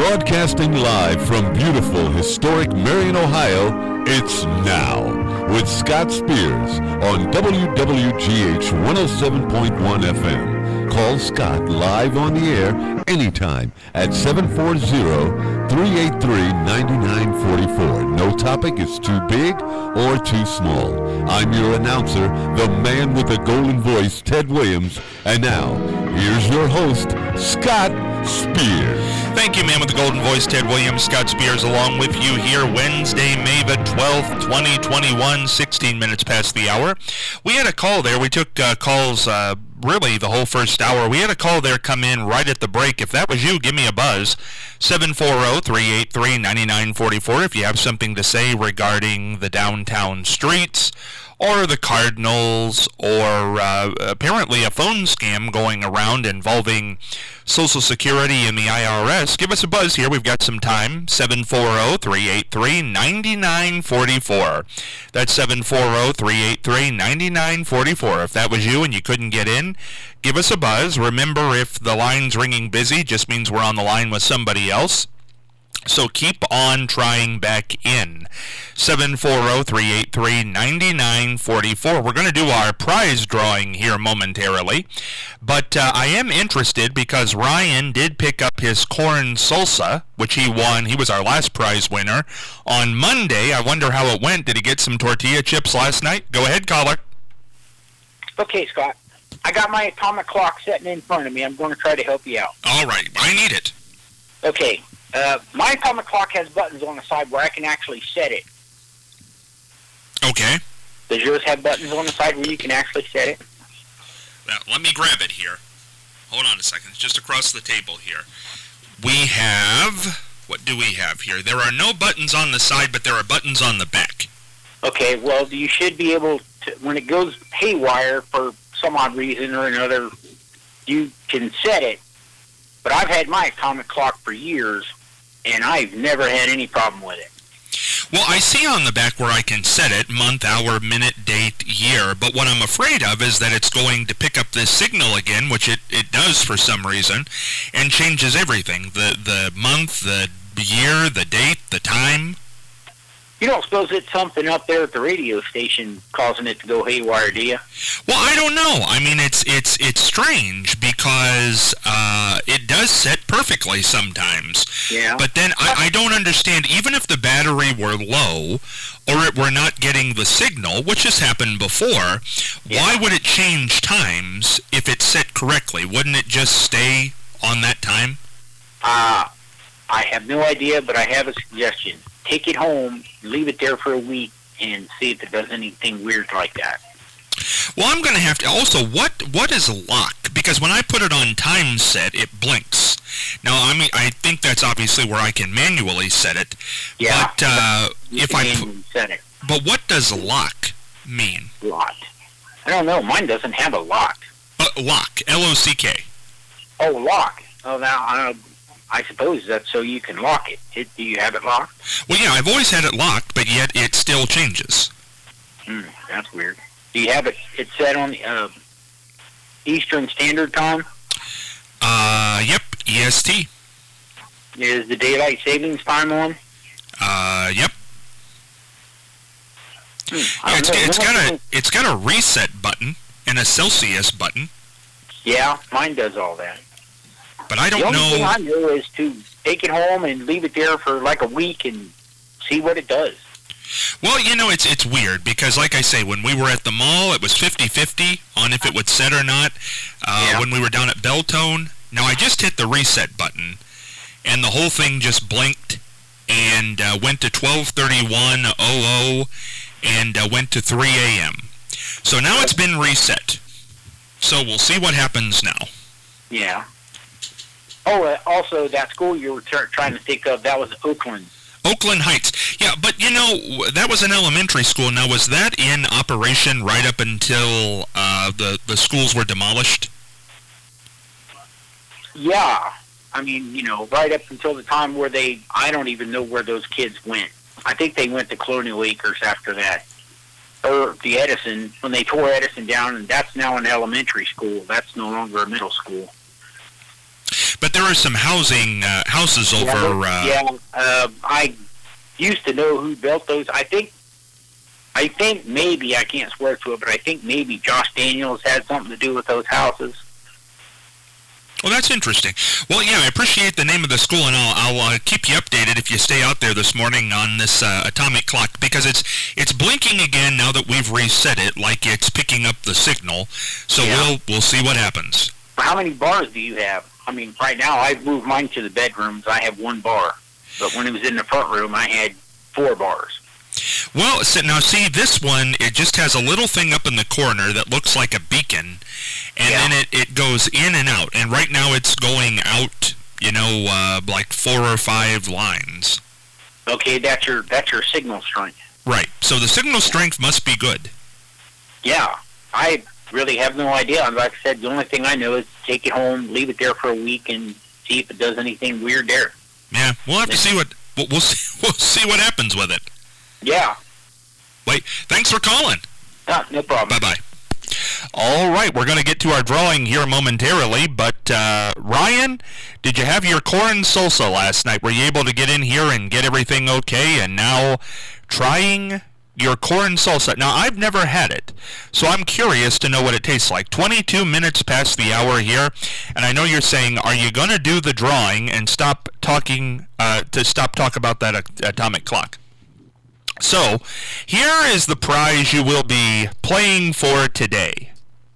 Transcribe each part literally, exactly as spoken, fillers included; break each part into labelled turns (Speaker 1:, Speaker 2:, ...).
Speaker 1: Broadcasting live from beautiful, historic Marion, Ohio, it's Now with Scott Spears on W W G H one oh seven point one F M. Call Scott live on the air anytime at seven four zero, three eight three, nine nine four four. No topic is too big or too small. I'm your announcer, the man with the golden voice, Ted Williams. And now, here's your host, Scott Spears.
Speaker 2: Thank you, man with the golden voice, Ted Williams. Scott Spears along with you here Wednesday, May the twelfth, twenty twenty-one, sixteen minutes past the hour. We had a call there. We took uh, calls uh, really the whole first hour. We had a call there come in right at the break. If that was you, give me a buzz. seven four zero, three eight three, nine nine four four if you have something to say regarding the downtown streets or the Cardinals or uh, apparently a phone scam going around involving Social Security and the I R S. Give us a buzz here. We've got some time. seven four zero, three eight three, nine nine four four. That's seven four zero, three eight three, nine nine four four. If that was you and you couldn't get in, give us a buzz. Remember, if the line's ringing busy, just means we're on the line with somebody else. So keep on trying back in. seven four zero, three eight three, nine nine four four. We're going to do our prize drawing here momentarily. But uh, I am interested because Ryan did pick up his corn salsa, which he won. He was our last prize winner on Monday. I wonder how it went. Did he get some tortilla chips last night? Go ahead, caller.
Speaker 3: Okay, Scott. I got my atomic clock sitting in front of me. I'm going to try to help you out.
Speaker 2: All right. I need it.
Speaker 3: Okay. Uh, my atomic clock has buttons on the side where I can actually set it.
Speaker 2: Okay.
Speaker 3: Does yours have buttons on the side where you can actually set it?
Speaker 2: Now, let me grab it here. Hold on a second. It's just across the table here. We have... What do we have here? There are no buttons on the side, but there are buttons on the back.
Speaker 3: Okay, well, you should be able to... When it goes haywire for some odd reason or another, you can set it. But I've had my atomic clock for years, and I've never had any problem with it.
Speaker 2: Well, I see on the back where I can set it, month, hour, minute, date, year, but what I'm afraid of is that it's going to pick up this signal again, which it, it does for some reason, and changes everything. The, the month, the year, the date, the time.
Speaker 3: You don't suppose it's something up there at the radio station causing it to go haywire, do you?
Speaker 2: Well, I don't know. I mean, it's it's it's strange because uh, it does set perfectly sometimes.
Speaker 3: Yeah.
Speaker 2: But then I, I don't understand, even if the battery were low or it were not getting the signal, which has happened before, yeah. Why would it change times if it's set correctly? Wouldn't it just stay on that time?
Speaker 3: Uh, I have no idea, but I have a suggestion. Take it home, leave it there for a week, and see if it does anything weird like that.
Speaker 2: Well, I'm going to have to... Also, what what is lock? Because when I put it on time set, it blinks. Now, I mean, I think that's obviously where I can manually set it.
Speaker 3: Yeah.
Speaker 2: But uh,
Speaker 3: you
Speaker 2: if
Speaker 3: can
Speaker 2: I
Speaker 3: manually set it.
Speaker 2: But what does lock mean?
Speaker 3: Lock. I don't know. Mine doesn't have a lock.
Speaker 2: Uh, lock. L O C K.
Speaker 3: Oh, lock. Oh, now I don't. I suppose that's so you can lock it. it. Do you have it locked?
Speaker 2: Well, yeah, I've always had it locked, but yet it still changes.
Speaker 3: Hmm, that's weird. Do you have it It's set on the uh, Eastern Standard Time?
Speaker 2: Uh, yep, E S T.
Speaker 3: Is the Daylight Savings Time on?
Speaker 2: Uh, yep.
Speaker 3: Hmm,
Speaker 2: yeah, it's,
Speaker 3: know.
Speaker 2: it's got a it's got a reset button and a Celsius button.
Speaker 3: Yeah, mine does all that.
Speaker 2: But I don't
Speaker 3: know. The only
Speaker 2: know...
Speaker 3: thing I do is to take it home and leave it there for like a week and see what it does.
Speaker 2: Well, you know, it's it's weird because, like I say, when we were at the mall, it was fifty-fifty on if it would set or not. Uh,
Speaker 3: yeah.
Speaker 2: When we were down at Beltone, now I just hit the reset button, and the whole thing just blinked and uh, went to twelve thirty-one oh oh and uh, went to three a.m. So now it's been reset. So we'll see what happens now.
Speaker 3: Yeah. Oh, uh, also, that school you were t- trying to think of, that was Oakland.
Speaker 2: Oakland Heights. Yeah, but, you know, that was an elementary school. Now, was that in operation right up until uh, the, the schools were demolished?
Speaker 3: Yeah. I mean, you know, right up until the time where they... I don't even know where those kids went. I think they went to Colonial Acres after that. Or the Edison, when they tore Edison down, and that's now an elementary school. That's no longer a middle school.
Speaker 2: But there are some housing uh, houses over.
Speaker 3: Yeah,
Speaker 2: uh,
Speaker 3: yeah uh, I used to know who built those. I think, I think maybe I can't swear to it, but I think maybe Josh Daniels had something to do with those houses.
Speaker 2: Well, that's interesting. Well, yeah, I appreciate the name of the school, and I'll, I'll uh, keep you updated if you stay out there this morning on this uh, atomic clock, because it's it's blinking again now that we've reset it, like it's picking up the signal. So yeah. we'll we'll see what happens.
Speaker 3: How many bars do you have? I mean, right now I've moved mine to the bedrooms. I have one bar, but when it was in the front room, I had four bars.
Speaker 2: Well, so now see, this one, it just has a little thing up in the corner that looks like a beacon, and yeah. then it, it goes in and out, and right now it's going out, you know, uh, like four or five lines.
Speaker 3: Okay, that's your that's your signal strength.
Speaker 2: Right, so the signal strength must be good.
Speaker 3: Yeah, I really have no idea. Like I said, the only thing I know is take it home, leave it there for a week, and see if it does anything weird there.
Speaker 2: Yeah, we'll have to see what, we'll, we'll, see, we'll see what happens with it.
Speaker 3: Yeah.
Speaker 2: Wait, thanks for calling.
Speaker 3: Ah, no problem.
Speaker 2: Bye-bye. All right, we're going to get to our drawing here momentarily, but uh, Ryan, did you have your corn salsa last night? Were you able to get in here and get everything okay? And now trying your corn salsa. Now, I've never had it, so I'm curious to know what it tastes like. twenty-two minutes past the hour here, and I know you're saying, are you going to do the drawing and stop talking, uh, to stop talk about that at- atomic clock? So, here is the prize you will be playing for today.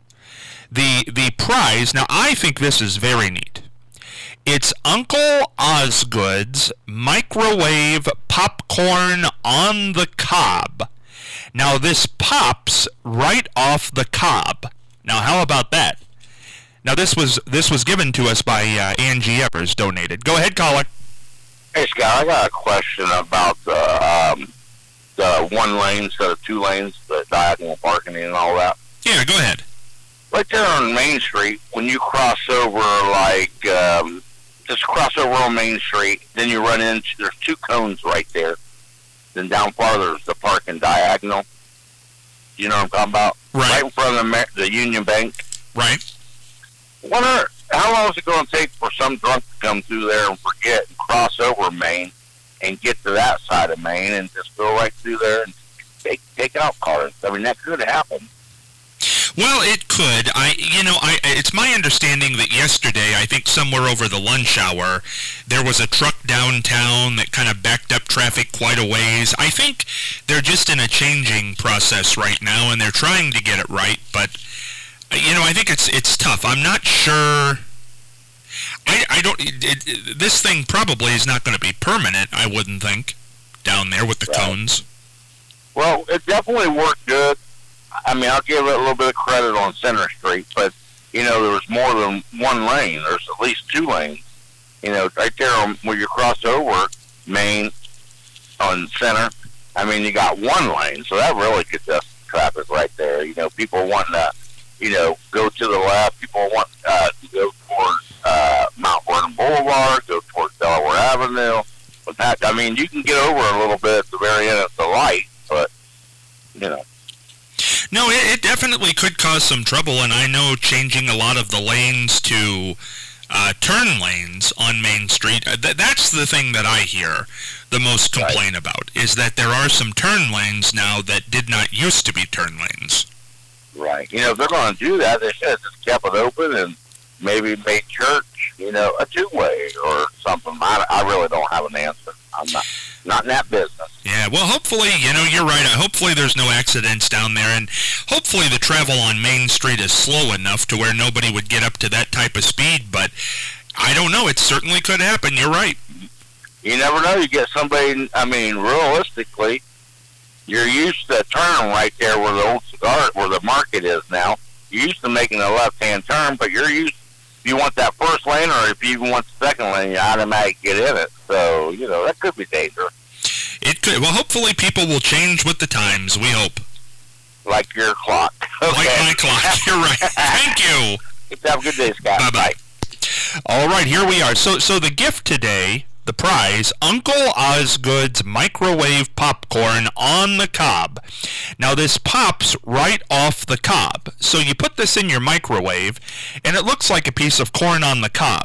Speaker 2: The the prize, now I think this is very neat. It's Uncle Osgood's microwave popcorn on the cob. Now this pops right off the cob. Now how about that? Now this was this was given to us by uh, Angie Evers, donated. Go ahead, caller.
Speaker 4: Hey Scott, I got a question about the um, the one lane instead of two lanes, the diagonal parking and all that.
Speaker 2: Yeah, go ahead.
Speaker 4: Right there on Main Street, when you cross over, like, um, just cross over on Main Street, then you run into, there's two cones right there. Then down farther is the parking diagonal. You know what I'm talking about?
Speaker 2: Right.
Speaker 4: Right in front of the, the Union Bank.
Speaker 2: Right.
Speaker 4: Wonder, how long is it going to take for some drunk to come through there and forget and cross over Main and get to that side of Main and just go right through there and take take out cars? I mean, that could happen.
Speaker 2: Well, it could. I, you know, I. It's my understanding that yesterday, I think somewhere over the lunch hour, there was a truck downtown that kind of backed up traffic quite a ways. I think they're just in a changing process right now, and they're trying to get it right. But you know, I think it's it's tough. I'm not sure. I I don't. It, it, this thing probably is not going to be permanent. I wouldn't think down there with the
Speaker 4: right.
Speaker 2: cones.
Speaker 4: Well, it definitely worked good. I mean, I'll give it a little bit of credit on Center Street, but, you know, there was more than one lane. There's at least two lanes. You know, right there on, where you cross over Main on Center, I mean, you got one lane, so that really congests traffic right there. You know, people wanting to, you know, go to the left. People want uh, to go towards uh, Mount Vernon Boulevard, go towards Delaware Avenue. But that, I mean, you can get over a little bit at the very end of the light, but, you know.
Speaker 2: No, it, it definitely could cause some trouble, and I know changing a lot of the lanes to uh, turn lanes on Main Street, uh, th- that's the thing that I hear the most complain right. about, is that there are some turn lanes now that did not used to be turn lanes.
Speaker 4: Right. You know, if they're going to do that, they should have just kept it open and maybe made church, you know, a two-way or something. I, I really don't have an answer. I'm not not in that business.
Speaker 2: Yeah, well, hopefully, you know, you're right. Hopefully there's no accidents down there, and hopefully the travel on Main Street is slow enough to where nobody would get up to that type of speed, but I don't know. It certainly could happen. You're right.
Speaker 4: You never know. You get somebody, I mean, realistically, you're used to turning right there where the old cigar, where the market is now. You're used to making a left-hand turn, but you're used, if you want that first lane or if you even want the second lane, you automatically get in it. So, you know, that could be dangerous.
Speaker 2: It could. Well, hopefully people will change with the times, we hope.
Speaker 4: Like your clock. Okay.
Speaker 2: Like my clock. You're right. Thank you.
Speaker 4: Have a good day, Scott.
Speaker 2: Bye-bye. All right, here we are. So, so the gift today, the prize, Uncle Osgood's microwave popcorn on the cob. Now, this pops right off the cob. So you put this in your microwave, and it looks like a piece of corn on the cob.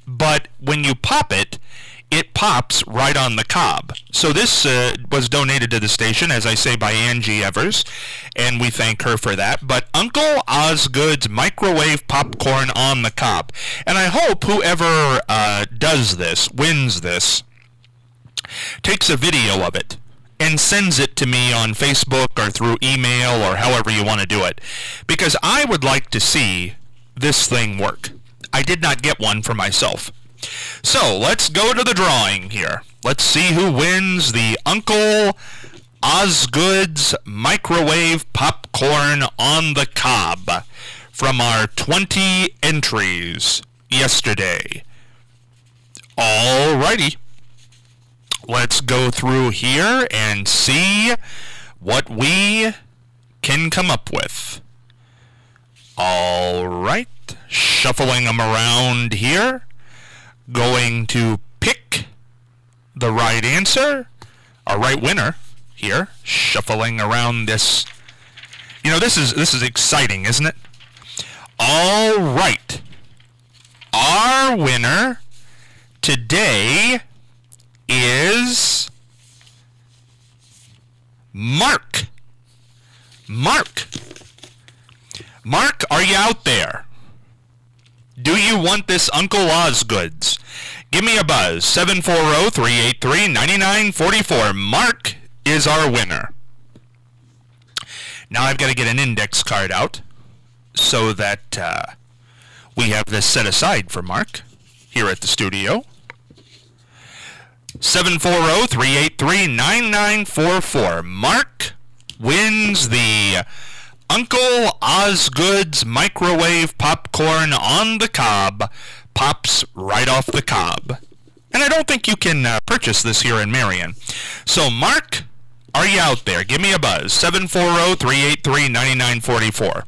Speaker 2: but when you pop it, it pops right on the cob. So this uh, was donated to the station, as I say, by Angie Evers, and we thank her for that. But Uncle Osgood's microwave popcorn on the cob. And I hope whoever uh, does this, wins this, takes a video of it and sends it to me on Facebook or through email or however you want to do it. Because I would like to see this thing work. I did not get one for myself. So, let's go to the drawing here. Let's see who wins the Uncle Osgood's microwave popcorn on the cob from our twenty entries yesterday. Alrighty. Let's go through here and see what we can come up with. Alright. Shuffling them around here. Going to pick the right answer, a right winner here, shuffling around this. You know, this is this is exciting, isn't it? All right. Our winner today is Mark. Mark. Mark, are you out there? Do you want this Uncle Osgood's? Give me a buzz, seven four zero, three eight three, nine nine four four. Mark is our winner. Now I've got to get an index card out so that uh, we have this set aside for Mark here at the studio. seven four zero, three eight three, nine nine four four. Mark wins the Uncle Osgood's microwave popcorn on the cob. Pops right off the cob. And I don't think you can uh, purchase this here in Marion. So, Mark, are you out there? Give me a buzz. seven four zero, three eight three, nine nine four four.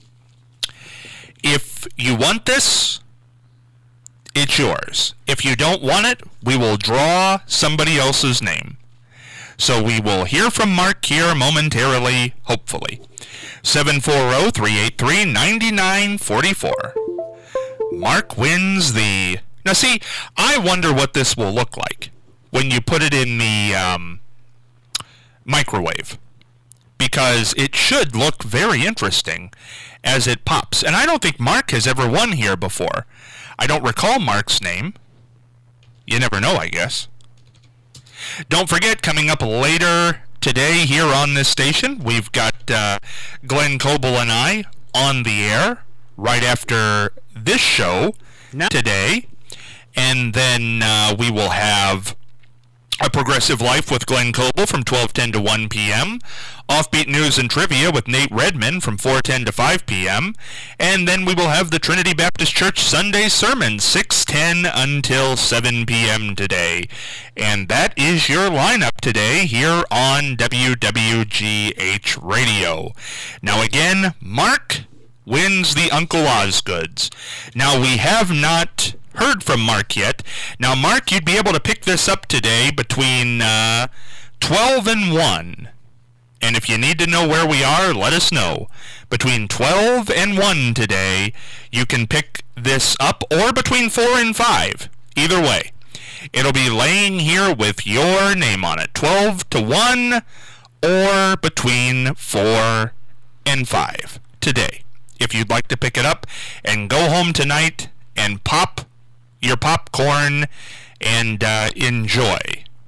Speaker 2: If you want this, it's yours. If you don't want it, we will draw somebody else's name. So we will hear from Mark here momentarily, hopefully. seven four zero, three eight three, nine nine four four. Mark wins the... Now see, I wonder what this will look like when you put it in the um, microwave. Because it should look very interesting as it pops. And I don't think Mark has ever won here before. I don't recall Mark's name. You never know, I guess. Don't forget, coming up later today here on this station, we've got uh, Glenn Coble and I on the air right after this show now, today. And then uh, we will have A Progressive Life with Glenn Coble from twelve ten to one p.m. Offbeat News and Trivia with Nate Redman from four ten to five p.m. And then we will have the Trinity Baptist Church Sunday Sermon, six ten until seven p.m. today. And that is your lineup today here on W W G H Radio. Now again, Mark wins the Uncle Osgood's. Now we have not heard from Mark yet. Now Mark, you'd be able to pick this up today between uh, twelve and one. And if you need to know where we are, let us know. Between twelve and one today, you can pick this up, or between four and five. Either way. It'll be laying here with your name on it. twelve to one, or between four and five today. If you'd like to pick it up and go home tonight and pop your popcorn and uh, enjoy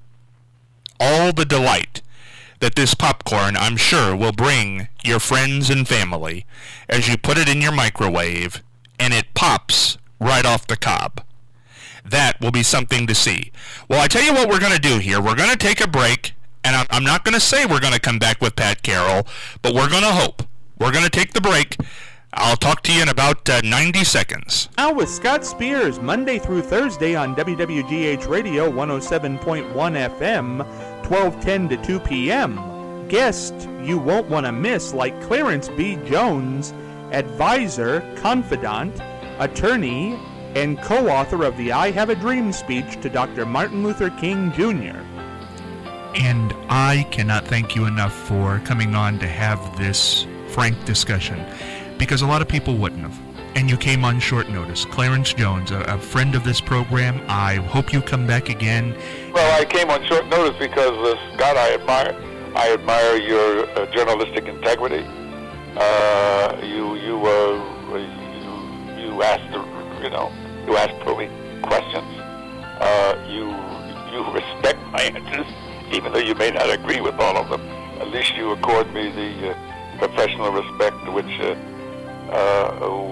Speaker 2: all the delight that this popcorn, I'm sure, will bring your friends and family as you put it in your microwave and it pops right off the cob. That will be something to see. Well, I tell you what we're going to do here. We're going to take a break, and I'm, I'm not going to say we're going to come back with Pat Carroll, but we're going to hope. We're going to take the break. I'll talk to you in about uh, ninety seconds.
Speaker 5: Now with Scott Spears, Monday through Thursday on W W G H Radio one oh seven point one F M, twelve ten to two p.m. Guest you won't want to miss, like Clarence B. Jones, advisor, confidant, attorney, and co-author of the I Have a Dream speech to Doctor Martin Luther King Junior
Speaker 2: And I cannot thank you enough for coming on to have this frank discussion, because a lot of people wouldn't have. and you came on short notice. Clarence Jones, a, a friend of this program. I hope you come back again.
Speaker 6: Well, I came on short notice because, uh, Scott, I admire, I admire your uh, journalistic integrity. Uh, you, you, uh, you, you asked, you know, you asked probing questions. Uh, you, you respect my answers, even though you may not agree with all of them. At least you accord me the uh, professional respect which uh, uh,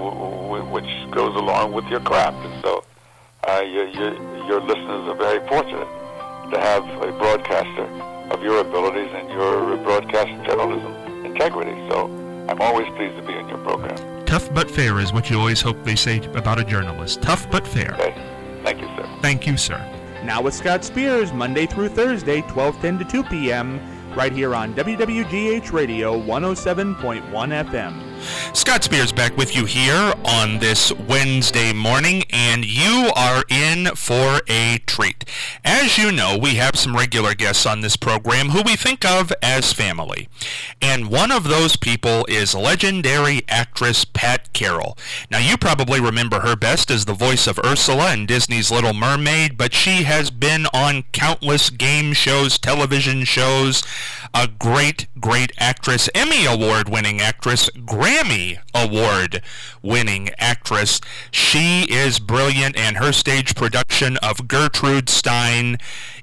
Speaker 6: w- w- which goes along with your craft. And so uh, you, you, your listeners are very fortunate to have a broadcaster of your abilities and your broadcast journalism integrity. So I'm always pleased to be in your program.
Speaker 2: Tough but fair is what you always hope they say about a journalist. Tough but fair.
Speaker 6: Okay. Thank you, sir.
Speaker 2: Thank you, sir.
Speaker 5: Now with Scott Spears, Monday through Thursday, twelve ten to two p.m., right here on W W G H Radio one oh seven point one F M.
Speaker 2: Scott Spears back with you here on this Wednesday morning, and you are in for a treat. As you know, we have some regular guests on this program who we think of as family. And one of those people is legendary actress Pat Carroll. Now, you probably remember her best as the voice of Ursula in Disney's Little Mermaid, but she has been on countless game shows, television shows, a great, great actress, Emmy Award-winning actress, Grammy Award-winning actress. She is brilliant, and her stage production of Gertrude Stein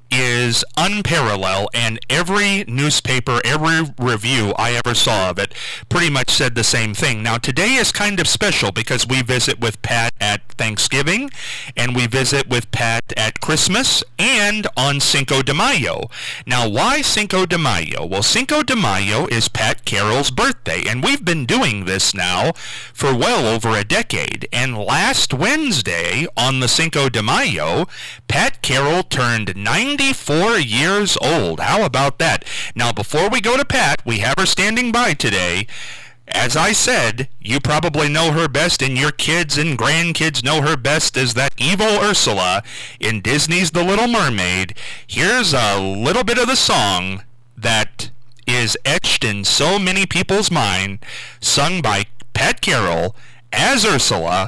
Speaker 2: is unparalleled, and every newspaper, every review I ever saw of it pretty much said the same thing. Now, today is kind of special because we visit with Pat at Thanksgiving, and we visit with Pat at Christmas, and on Cinco de Mayo. Now, why Cinco de Mayo? Well, Cinco de Mayo is Pat Carroll's birthday, and we've been doing this now for well over a decade. And last Wednesday, on the Cinco de Mayo, Pat Carroll turned ninety-four years old. How about that? Now, before we go to Pat, we have her standing by today. As I said, you probably know her best, and your kids and grandkids know her best as that evil Ursula in Disney's The Little Mermaid. Here's a little bit of the song that is etched in so many people's mind, sung by Pat Carroll as Ursula,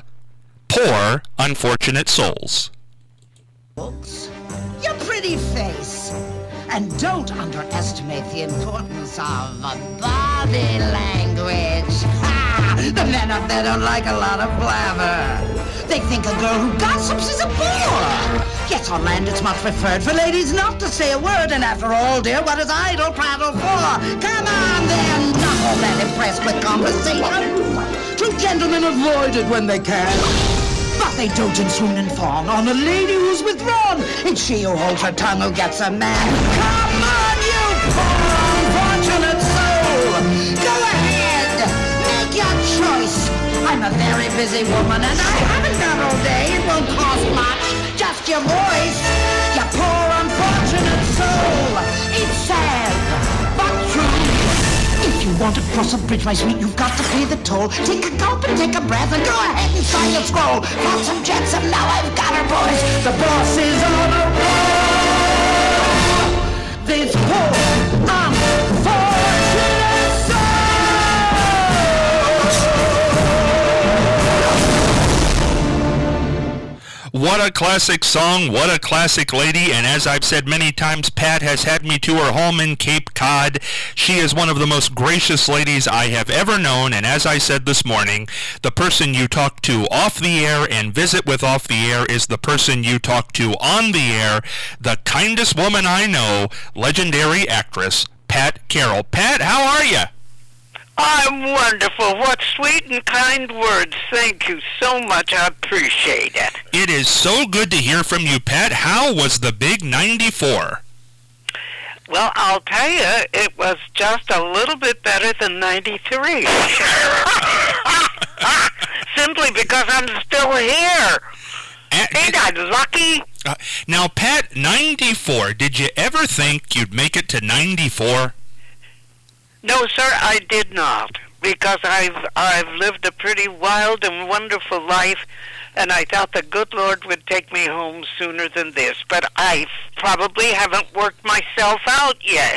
Speaker 2: Poor Unfortunate Souls.
Speaker 7: Books, your pretty face, and don't underestimate the importance of body language. Ha! The men up there don't like a lot of blabber. They think a girl who gossips is a bore. Yes, on land it's much preferred for ladies not to say a word, and after all, dear, what is idle prattle for? Come on, they're not all that impressed with conversation. True gentlemen avoid it when they can. But they dote and swoon and fawn on a lady who's withdrawn. It's she who holds her tongue who gets a man. Come on, you poor unfortunate soul. Go ahead, make your choice. I'm a very busy woman and I haven't got all day. It won't cost much, just your voice. You poor unfortunate soul. It's sad, but true. If you want to cross a bridge, my sweet, you've got to pay the toll. Take a gulp and take a breath and go ahead and sign your scroll. Got some jetsam, now I've got her, boys. The boss is on a roll. This poor, unfortunate soul.
Speaker 2: What a classic song, what a classic lady, and as I've said many times, Pat has had me to her home in Cape Cod. She is one of the most gracious ladies I have ever known, and as I said this morning, the person you talk to off the air and visit with off the air is the person you talk to on the air. The kindest woman I know, legendary actress, Pat Carroll. Pat, how are you?
Speaker 8: I'm wonderful. What sweet and kind words. Thank you so much. I appreciate it.
Speaker 2: It is so good to hear from you, Pat. How was the big ninety-four?
Speaker 8: Well, I'll tell you, it was just a little bit better than ninety-three. Simply because I'm still here. Uh, Ain't I lucky?
Speaker 2: Uh, now, Pat, ninety-four, did you ever think you'd make it to ninety-four?
Speaker 8: No, sir, I did not, because I've I've lived a pretty wild and wonderful life, and I thought the good Lord would take me home sooner than this, but I probably haven't worked myself out yet.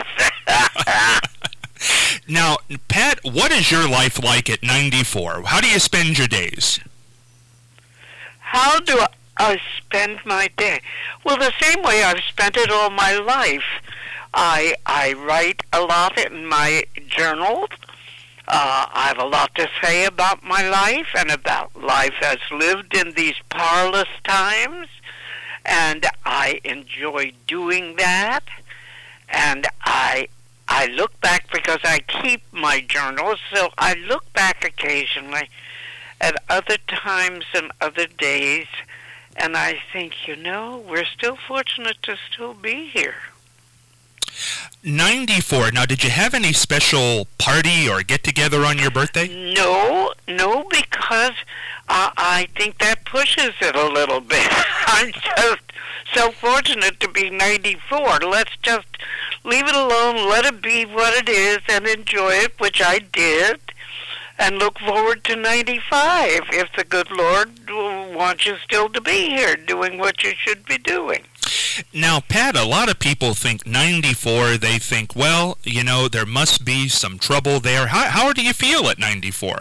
Speaker 2: Now, Pat, what is your life like at ninety-four? How do you spend your days?
Speaker 8: how do I spend my day? Well, the same way I've spent it all my life. I I write a lot in my journal. Uh, I have a lot to say about my life and about life as lived in these parlous times, and I enjoy doing that. And I I look back because I keep my journals, so I look back occasionally at other times and other days, and I think, you know, we're still fortunate to still be here.
Speaker 2: ninety-four. Now, did you have any special party or get-together on your birthday?
Speaker 8: No, no, because uh, I think that pushes it a little bit. I'm just so fortunate to be ninety-four. Let's just leave it alone, let it be what it is, and enjoy it, which I did, and look forward to ninety-five if the good Lord wants you still to be here doing what you should be doing.
Speaker 2: Now, Pat, a lot of people think ninety-four, they think, well, you know, there must be some trouble there. How, how do you feel at ninety-four?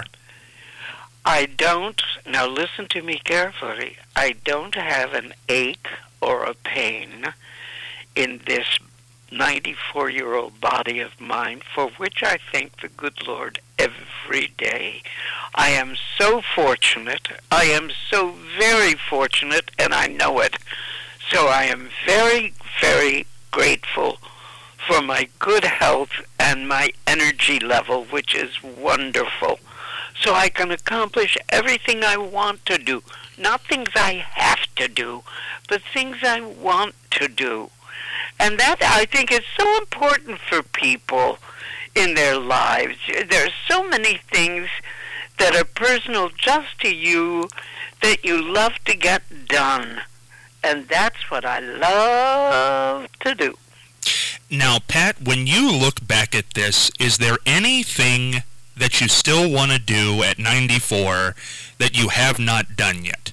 Speaker 8: I don't, now listen to me carefully, I don't have an ache or a pain in this ninety-four-year-old body of mine, for which I thank the good Lord every day. I am so fortunate, I am so very fortunate, and I know it. So I am very, very grateful for my good health and my energy level, which is wonderful. So I can accomplish everything I want to do. Not things I have to do, but things I want to do. And that, I think, is so important for people in their lives. There are so many things that are personal just to you that you love to get done. And that's what I love to do.
Speaker 2: Now, Pat, when you look back at this, is there anything that you still want to do at ninety-four that you have not done yet?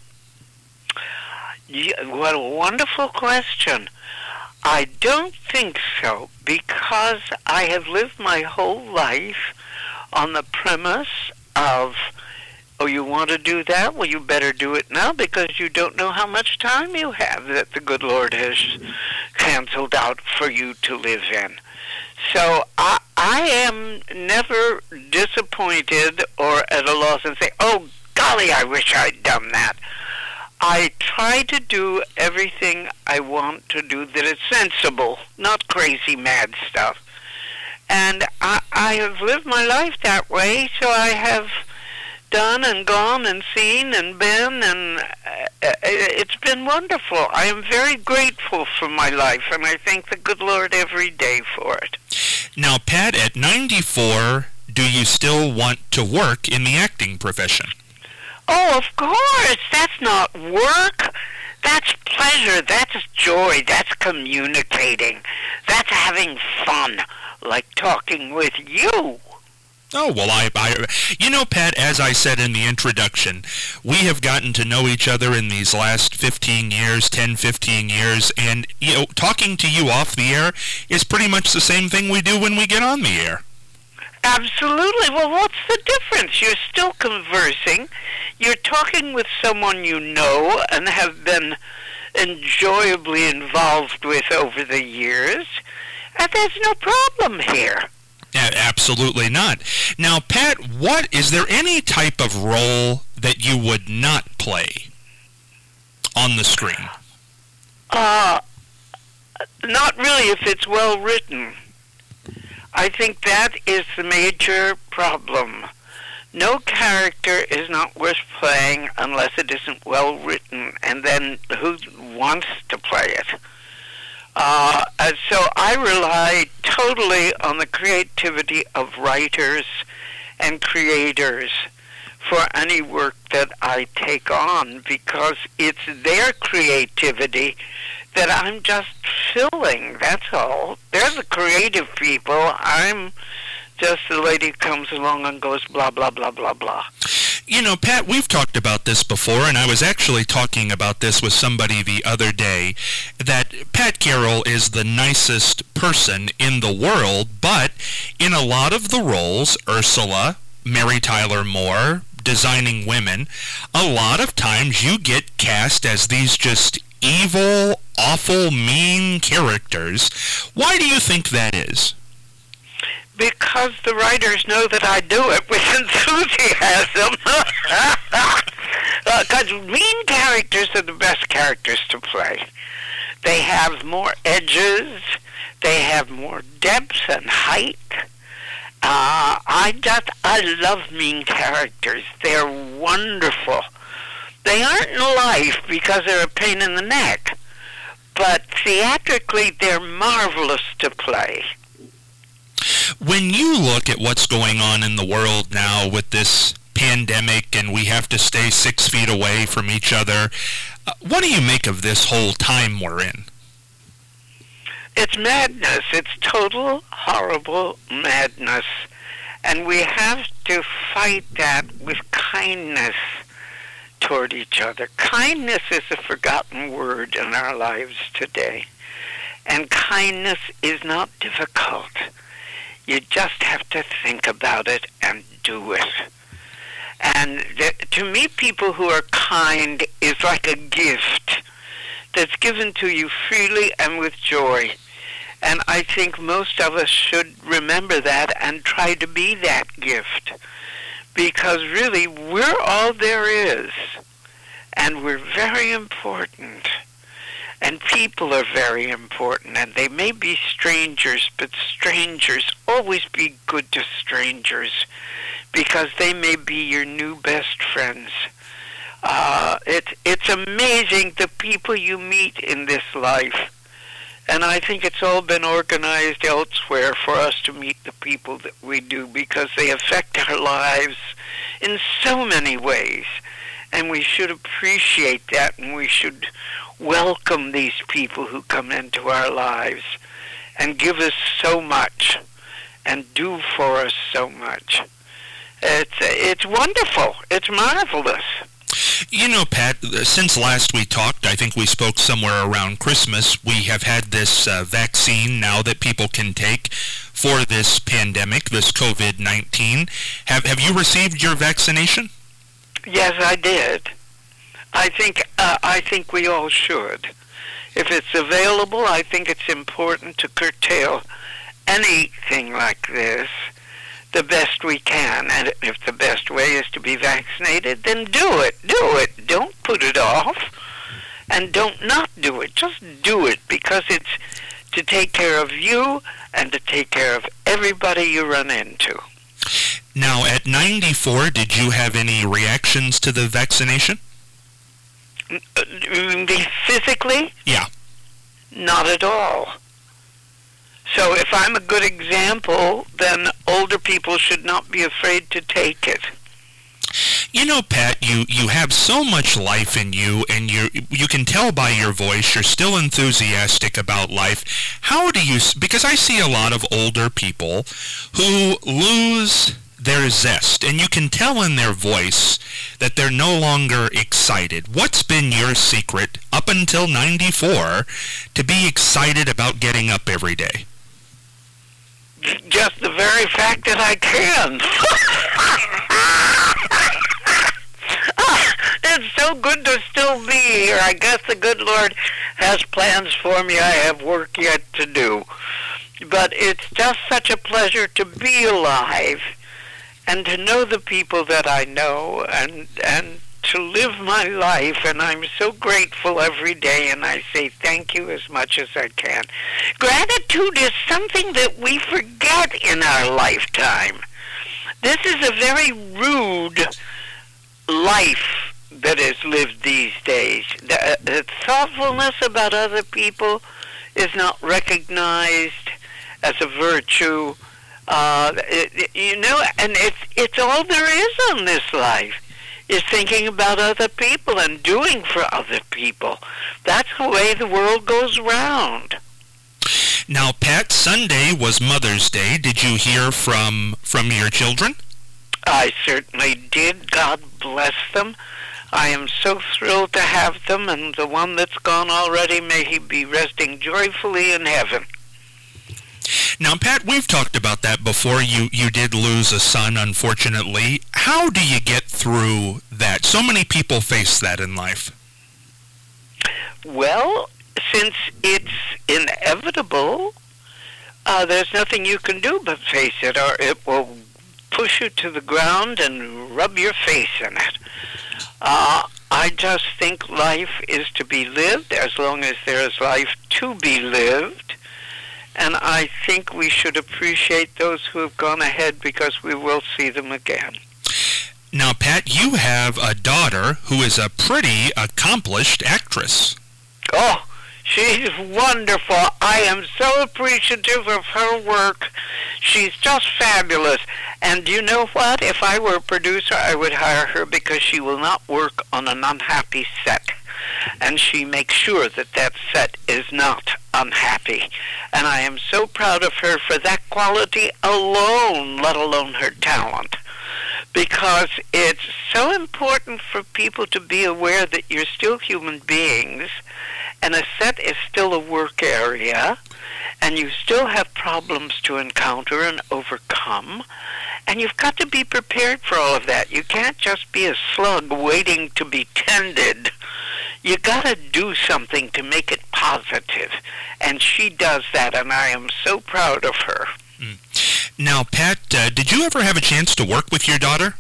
Speaker 8: Yeah, what a wonderful question. I don't think so, because I have lived my whole life on the premise of, oh, you want to do that? Well, you better do it now, because you don't know how much time you have that the good Lord has canceled out for you to live in. So I, I am never disappointed or at a loss and say, oh, golly, I wish I'd done that. I try to do everything I want to do that is sensible, not crazy mad stuff. And I, I have lived my life that way, so I have done and gone and seen and been, and uh, it's been wonderful. I am very grateful for my life, and I thank the good Lord every day for it.
Speaker 2: Now, Pat, at ninety-four, do you still want to work in the acting profession?
Speaker 8: Oh, of course. That's not work. That's pleasure. That's joy. That's communicating. That's having fun, like talking with you.
Speaker 2: Oh, well, I, I, you know, Pat, as I said in the introduction, we have gotten to know each other in these last fifteen years, ten, fifteen years, and, you know, talking to you off the air is pretty much the same thing we do when we get on the air.
Speaker 8: Absolutely. Well, what's the difference? You're still conversing. You're talking with someone you know and have been enjoyably involved with over the years, and there's no problem here.
Speaker 2: Yeah, absolutely not. Now, Pat, what is there any type of role that you would not play on the screen?
Speaker 8: Uh, not really if it's well written. I think that is the major problem. No character is not worth playing unless it isn't well written, and then who wants to play it? Uh, and so I rely totally on the creativity of writers and creators for any work that I take on, because it's their creativity that I'm just filling, that's all. They're the creative people. I'm just the lady who comes along and goes blah, blah, blah, blah, blah.
Speaker 2: You know, Pat, we've talked about this before, and I was actually talking about this with somebody the other day, that Pat Carroll is the nicest person in the world, but in a lot of the roles, Ursula, Mary Tyler Moore, designing women, a lot of times you get cast as these just evil, awful, mean characters. Why do you think that is?
Speaker 8: Because the writers know that I do it with enthusiasm. Because uh, mean characters are the best characters to play. They have more edges. They have more depth and height. Uh, I just, I love mean characters. They're wonderful. They aren't in life because they're a pain in the neck. But theatrically, they're marvelous to play.
Speaker 2: When you look at what's going on in the world now with this pandemic and we have to stay six feet away from each other, uh, what do you make of this whole time we're in?
Speaker 8: It's madness. It's total, horrible madness. And we have to fight that with kindness toward each other. Kindness is a forgotten word in our lives today. And kindness is not difficult. You just have to think about it and do it. And th- to me, people who are kind is like a gift that's given to you freely and with joy. And I think most of us should remember that and try to be that gift. Because really, we're all there is. And we're very important. And people are very important. And they may be strangers, but strangers, always be good to strangers. Because they may be your new best friends. Uh, it, it's amazing the people you meet in this life. And I think it's all been organized elsewhere for us to meet the people that we do because they affect our lives in so many ways. And we should appreciate that, and we should welcome these people who come into our lives and give us so much and do for us so much. It's, it's wonderful. It's marvelous.
Speaker 2: You know, Pat, since last we talked, I think we spoke somewhere around Christmas, we have had this uh, vaccine now that people can take for this pandemic, this covid nineteen. Have have you received your vaccination?
Speaker 8: Yes, I did. I think uh, I think we all should. If it's available, I think it's important to curtail anything like this the best we can. And if the best way is to be vaccinated, then do it. Do it. Don't put it off. And don't not do it. Just do it, because it's to take care of you and to take care of everybody you run into.
Speaker 2: Now, at ninety-four, did you have any reactions to the vaccination?
Speaker 8: Physically?
Speaker 2: Yeah.
Speaker 8: Not at all. So if I'm a good example, then older people should not be afraid to take it.
Speaker 2: You know, Pat, you, you have so much life in you, and you you can tell by your voice you're still enthusiastic about life. How do you, because I see a lot of older people who lose their zest, and you can tell in their voice that they're no longer excited. What's been your secret up until ninety-four to be excited about getting up every day?
Speaker 8: Just the very fact that I can. It's so good to still be here. I guess the good Lord has plans for me. I have work yet to do. But it's just such a pleasure to be alive and to know the people that I know and and to live my life, and I'm so grateful every day, and I say thank you as much as I can. Gratitude is something that we forget in our lifetime. This is a very rude life that is lived these days. The, the thoughtfulness about other people is not recognized as a virtue. Uh, it, you know, and it's it's all there is on this life, is thinking about other people and doing for other people. That's the way the world goes round.
Speaker 2: Now, Pat, Sunday was Mother's Day. Did you hear from from your children?
Speaker 8: I certainly did. God bless them. I am so thrilled to have them, and the one that's gone already, may he be resting joyfully in heaven.
Speaker 2: Now, Pat, we've talked about that before. You you did lose a son, unfortunately. How do you get through that? So many people face that in life.
Speaker 8: Well, since it's inevitable, uh, there's nothing you can do but face it, or it will push you to the ground and rub your face in it. Uh, I just think life is to be lived as long as there is life to be lived. And I think we should appreciate those who have gone ahead because we will see them again.
Speaker 2: Now, Pat, you have a daughter who is a pretty accomplished actress.
Speaker 8: Oh, she's wonderful. I am so appreciative of her work. She's just fabulous. And you know what? If I were a producer, I would hire her because she will not work on an unhappy set. And she makes sure that that set is not unhappy. And I am so proud of her for that quality alone, let alone her talent. Because it's so important for people to be aware that you're still human beings, and a set is still a work area, and you still have problems to encounter and overcome, and you've got to be prepared for all of that. You can't just be a slug waiting to be tended. You got to do something to make it positive, and she does that, and I am so proud of her.
Speaker 2: Mm. Now, Pat, uh, did you ever have a chance to work with your daughter?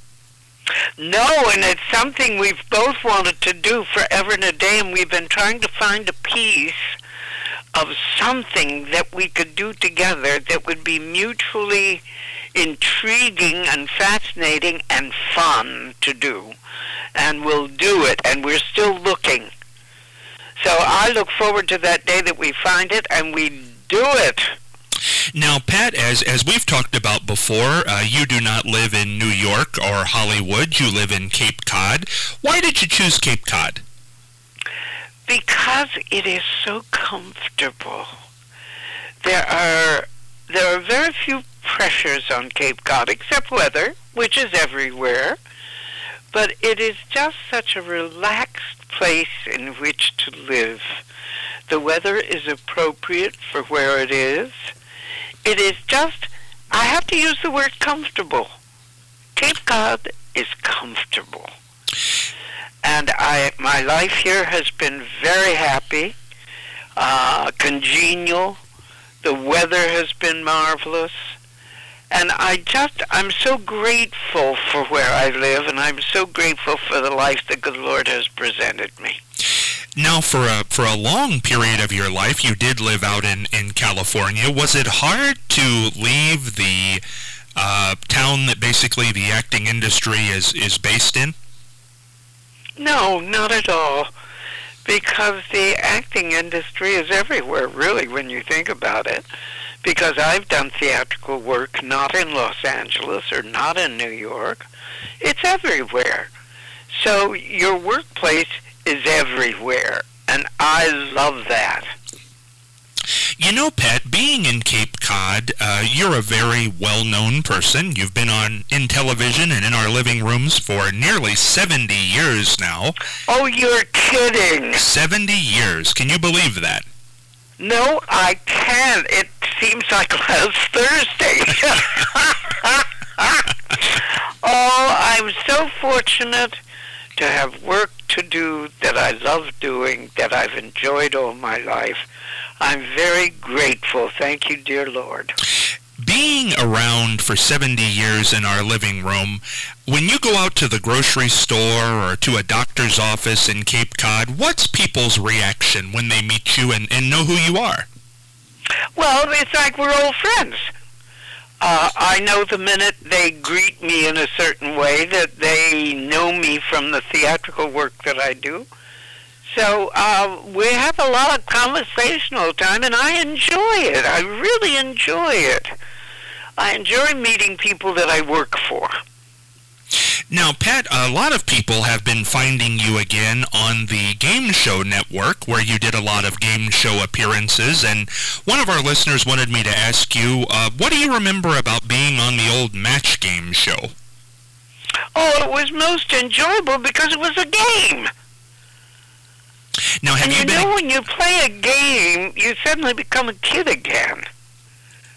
Speaker 8: No, and it's something we've both wanted to do forever and a day, and we've been trying to find a piece of something that we could do together that would be mutually intriguing and fascinating and fun to do. And we'll do it, and we're still looking. So I look forward to that day that we find it and we do it.
Speaker 2: Now, Pat, as as we've talked about before, uh, you do not live in New York or Hollywood. You live in Cape Cod. Why did you choose Cape Cod?
Speaker 8: Because it is so comfortable. There are there are very few pressures on Cape Cod, except weather, which is everywhere. But it is just such a relaxed place in which to live. The weather is appropriate for where it is. It is just, I have to use the word comfortable. Cape Cod is comfortable. And I, my life here has been very happy, uh, congenial. The weather has been marvelous. And I just, I'm so grateful for where I live, and I'm so grateful for the life the good Lord has presented me.
Speaker 2: Now, for a for a long period of your life, you did live out in, in California. Was it hard to leave the uh, town that basically the acting industry is, is based in?
Speaker 8: No, not at all. Because the acting industry is everywhere, really, when you think about it. Because I've done theatrical work not in Los Angeles or not in New York. It's everywhere. So your workplace is everywhere, and I love that.
Speaker 2: You know, Pat, being in Cape Cod, uh, you're a very well-known person. You've been on in television and in our living rooms for nearly seventy years now.
Speaker 8: Oh, you're kidding.
Speaker 2: seventy years. Can you believe that?
Speaker 8: No, I can't. It seems like last Thursday. Oh, I'm so fortunate to have work to do that I love doing, that I've enjoyed all my life. I'm very grateful. Thank you, dear Lord.
Speaker 2: Being around for seventy years in our living room, when you go out to the grocery store or to a doctor's office in Cape Cod, what's people's reaction when they meet you and, and know who you are?
Speaker 8: Well, it's like we're old friends. Uh, I know the minute they greet me in a certain way that they know me from the theatrical work that I do. So uh, we have a lot of conversational time, and I enjoy it. I really enjoy it. I enjoy meeting people that I work for.
Speaker 2: Now, Pat, a lot of people have been finding you again on the Game Show Network, where you did a lot of game show appearances, and one of our listeners wanted me to ask you, uh, what do you remember about being on the old Match Game show?
Speaker 8: Oh, it was most enjoyable because it was a game.
Speaker 2: Now, have
Speaker 8: and
Speaker 2: you,
Speaker 8: you
Speaker 2: been
Speaker 8: know, when you play a game, you suddenly become a kid again.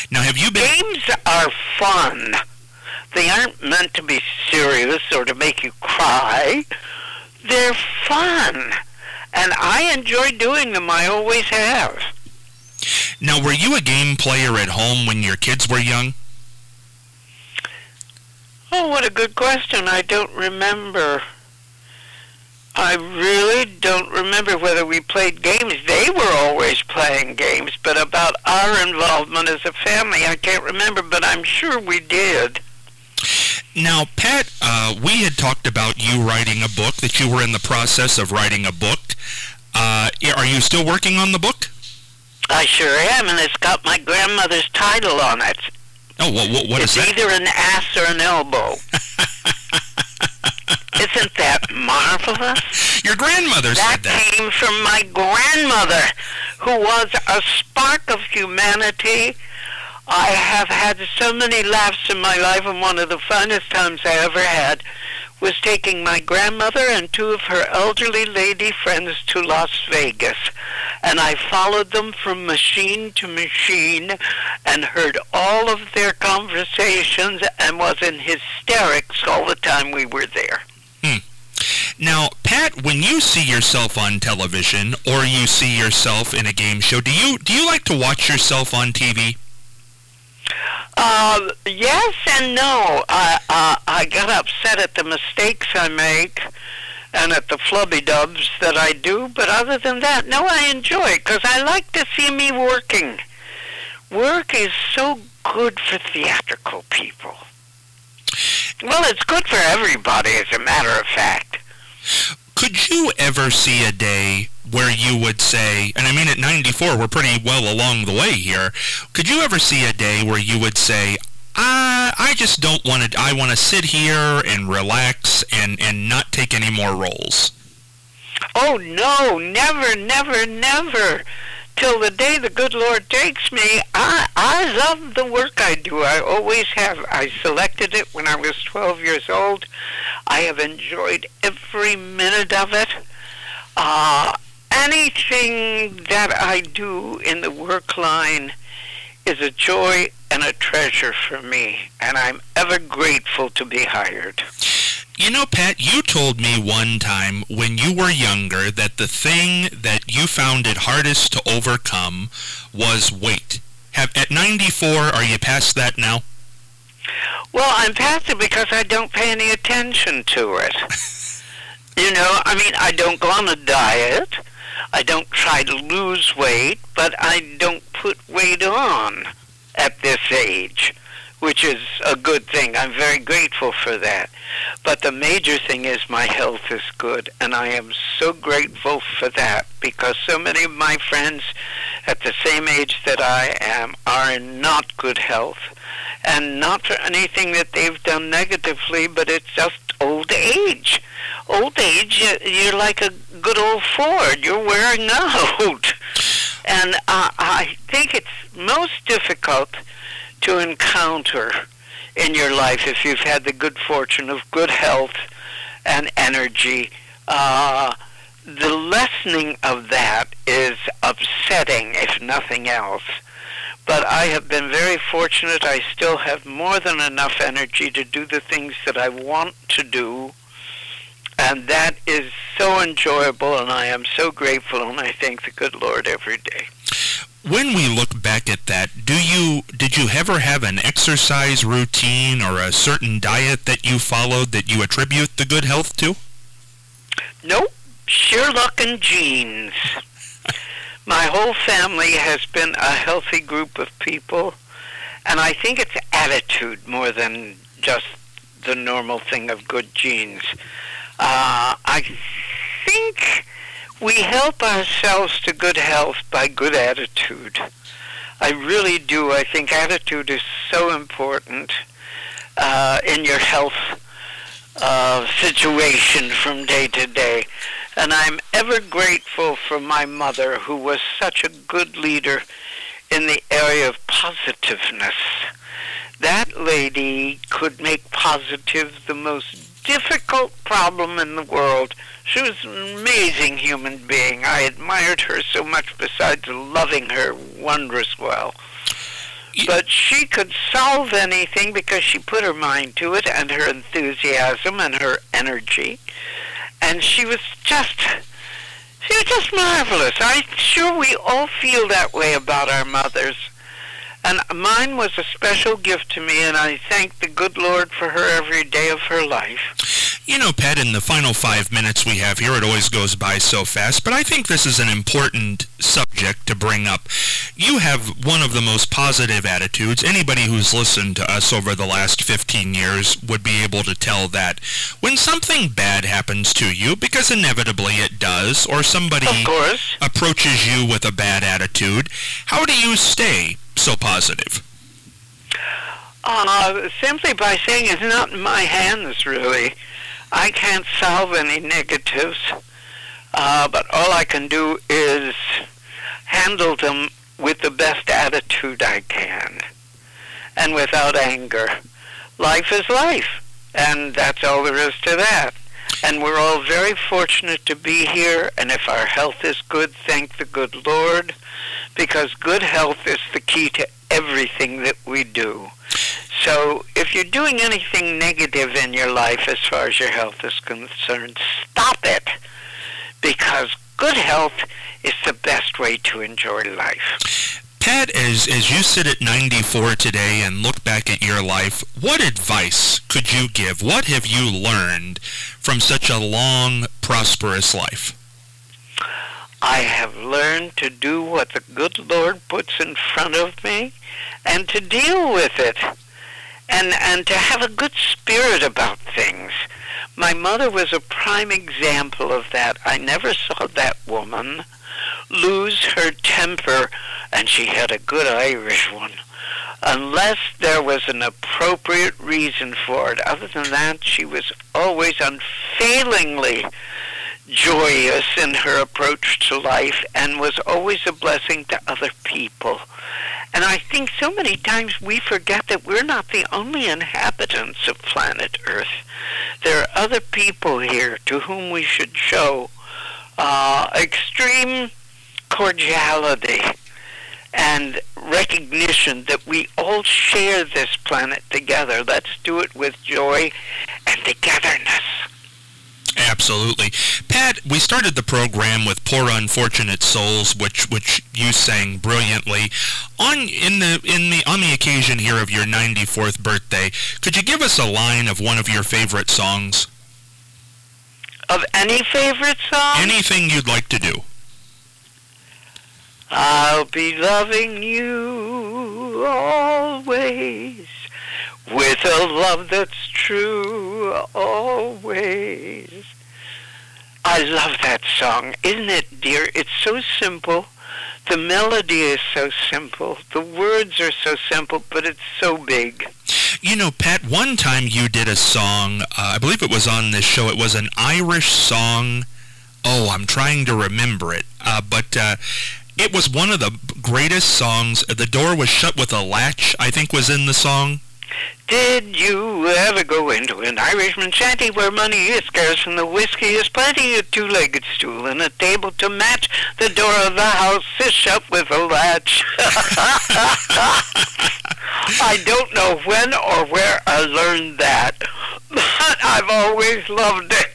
Speaker 2: Now, have you been...
Speaker 8: Games are fun. They aren't meant to be serious or to make you cry. They're fun. And I enjoy doing them. I always have.
Speaker 2: Now, were you a game player at home when your kids were young?
Speaker 8: Oh, what a good question. I don't remember. I really don't remember whether we played games. They were always playing games, but about our involvement as a family, I can't remember, but I'm sure we did.
Speaker 2: Now, Pat, uh, we had talked about you writing a book, that you were in the process of writing a book. Uh, are you still working on the book?
Speaker 8: I sure am, and it's got my grandmother's title on it.
Speaker 2: Oh, what, what, what is
Speaker 8: it's
Speaker 2: that?
Speaker 8: It's either an ass or an elbow. Isn't that marvelous?
Speaker 2: Your grandmother
Speaker 8: that
Speaker 2: said that.
Speaker 8: That came from my grandmother, who was a spark of humanity. I have had so many laughs in my life, and one of the funnest times I ever had was taking my grandmother and two of her elderly lady friends to Las Vegas. And I followed them from machine to machine and heard all of their conversations and was in hysterics all the time we were there.
Speaker 2: Hmm. Now, Pat, when you see yourself on television or you see yourself in a game show, do you do you like to watch yourself on T V?
Speaker 8: Uh, yes and no. I, uh, I get upset at the mistakes I make and at the flubby-dubs that I do, but other than that, no, I enjoy it because I like to see me working. Work is so good for theatrical people. Well, it's good for everybody, as a matter of fact.
Speaker 2: Could you ever see a day where you would say, and I mean at ninety-four, we're pretty well along the way here, could you ever see a day where you would say, uh, I just don't want to, I want to sit here and relax and, and not take any more roles?
Speaker 8: Oh, no, never, never, never. Till the day the good Lord takes me, I, I love the work I do. I always have. I selected it when I was twelve years old. I have enjoyed every minute of it. Uh, anything that I do in the work line is a joy and a treasure for me, and I'm ever grateful to be hired.
Speaker 2: You know, Pat, you told me one time when you were younger that the thing that you found it hardest to overcome was weight. Have, at ninety-four, are you past that now?
Speaker 8: Well, I'm past it because I don't pay any attention to it. You know, I mean, I don't go on a diet. I don't try to lose weight, but I don't put weight on at this age, which is a good thing. I'm very grateful for that. But the major thing is my health is good, and I am so grateful for that because so many of my friends at the same age that I am are in not good health, and not for anything that they've done negatively, but it's just old age. Old age, you're like a good old Ford. You're wearing out. And uh, I think it's most difficult to encounter in your life if you've had the good fortune of good health and energy. Uh, the lessening of that is upsetting, if nothing else. But I have been very fortunate. I still have more than enough energy to do the things that I want to do. And that is so enjoyable, and I am so grateful, and I thank the good Lord every day.
Speaker 2: When we look back at that, do you did you ever have an exercise routine or a certain diet that you followed that you attribute the good health to?
Speaker 8: Nope. Sheer luck and genes. My whole family has been a healthy group of people, and I think it's attitude more than just the normal thing of good genes. Uh, I think we help ourselves to good health by good attitude. I really do. I think attitude is so important uh, in your health uh, situation from day to day. And I'm ever grateful for my mother, who was such a good leader in the area of positiveness. That lady could make positive the most difficult problem in the world. She was an amazing human being. I admired her so much besides loving her wondrous well. But she could solve anything because she put her mind to it and her enthusiasm and her energy. And she was just, she was just marvelous. I'm sure we all feel that way about our mothers. And mine was a special gift to me, and I thank the good Lord for her every day of her life.
Speaker 2: You know, Pat, in the final five minutes we have here, it always goes by so fast, but I think this is an important subject to bring up. You have one of the most positive attitudes. Anybody who's listened to us over the last fifteen years would be able to tell that when something bad happens to you, because inevitably it does, or somebody
Speaker 8: of course.
Speaker 2: approaches you with a bad attitude, how do you stay so positive?
Speaker 8: Uh, simply by saying it's not in my hands, really. I can't solve any negatives, uh, but all I can do is handle them with the best attitude I can, and without anger. Life is life, and that's all there is to that. And we're all very fortunate to be here, and if our health is good, thank the good Lord, because good health is the key to everything that we do. So if you're doing anything negative in your life as far as your health is concerned, stop it, because good health is the best way to enjoy life.
Speaker 2: Pat, as, as you sit at ninety-four today and look back at your life, what advice could you give? What have you learned from such a long, prosperous life?
Speaker 8: I have learned to do what the good Lord puts in front of me and to deal with it, and, and to have a good spirit about things. My mother was a prime example of that. I never saw that woman lose her temper, and she had a good Irish one, unless there was an appropriate reason for it. Other than that, she was always unfailingly joyous in her approach to life and was always a blessing to other people. And I think so many times we forget that we're not the only inhabitants of planet Earth. There are other people here to whom we should show uh, extreme cordiality and recognition that we all share this planet together. Let's do it with joy and togetherness.
Speaker 2: Absolutely. Pat, we started the program with Poor Unfortunate Souls, which which you sang brilliantly. On in the in the on the occasion here of your ninety-fourth birthday, could you give us a line of one of your favorite songs?
Speaker 8: Of any favorite song?
Speaker 2: Anything you'd like to do.
Speaker 8: I'll be loving you always, with a love that's true always. I love that song. Isn't it, dear? It's so simple. The melody is so simple. The words are so simple, but it's so big.
Speaker 2: You know, Pat, one time you did a song, uh, I believe it was on this show, it was an Irish song. Oh, I'm trying to remember it. Uh, but uh, it was one of the greatest songs. The door was shut with a latch, I think was in the song.
Speaker 8: Did you ever go into an Irishman's shanty where money is scarce and the whiskey is plenty? A two-legged stool and a table to match. The door of the house is shut with a latch. I don't know when or where I learned that, but I've always loved it.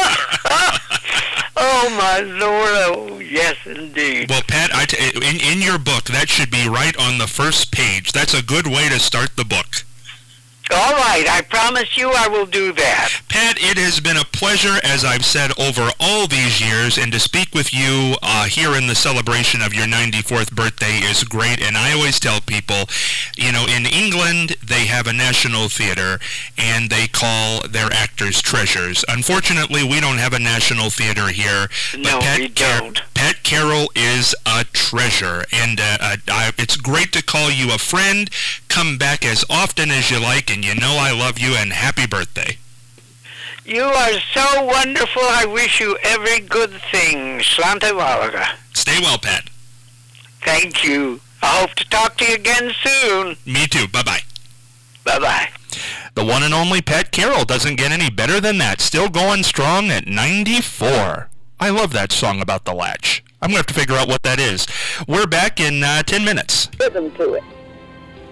Speaker 8: Oh, my Lord. Oh, yes, indeed.
Speaker 2: Well, Pat, I t- in, in your book, that should be right on the first page. That's a good way to start the book.
Speaker 8: All right, I promise you I will do that.
Speaker 2: Pat, it has been a pleasure, as I've said, over all these years, and to speak with you uh, here in the celebration of your ninety-fourth birthday is great, and I always tell people, you know, in England, they have a national theater, and they call their actors treasures. Unfortunately, we don't have a national theater here. But
Speaker 8: No,
Speaker 2: Pat
Speaker 8: we don't.
Speaker 2: Pat Carroll is a treasure, and uh, uh, I, it's great to call you a friend. Come back as often as you like, and you know I love you, and happy birthday.
Speaker 8: You are so wonderful. I wish you every good thing. Slante Walaga.
Speaker 2: Stay well, Pat.
Speaker 8: Thank you. I hope to talk to you again soon.
Speaker 2: Me too. Bye-bye.
Speaker 8: Bye-bye.
Speaker 2: The one and only Pat Carroll doesn't get any better than that. Still going strong at ninety-four. I love that song about the latch. I'm going to have to figure out what that is. We're back in uh, ten minutes.
Speaker 9: Rhythm to it.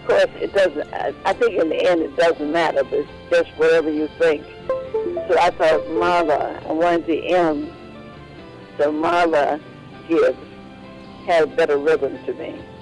Speaker 9: of course, it doesn't, I, I think in the end it doesn't matter, but it's just whatever you think. So I thought Marla, I wanted the M, so Marla Gibbs had a better rhythm to me.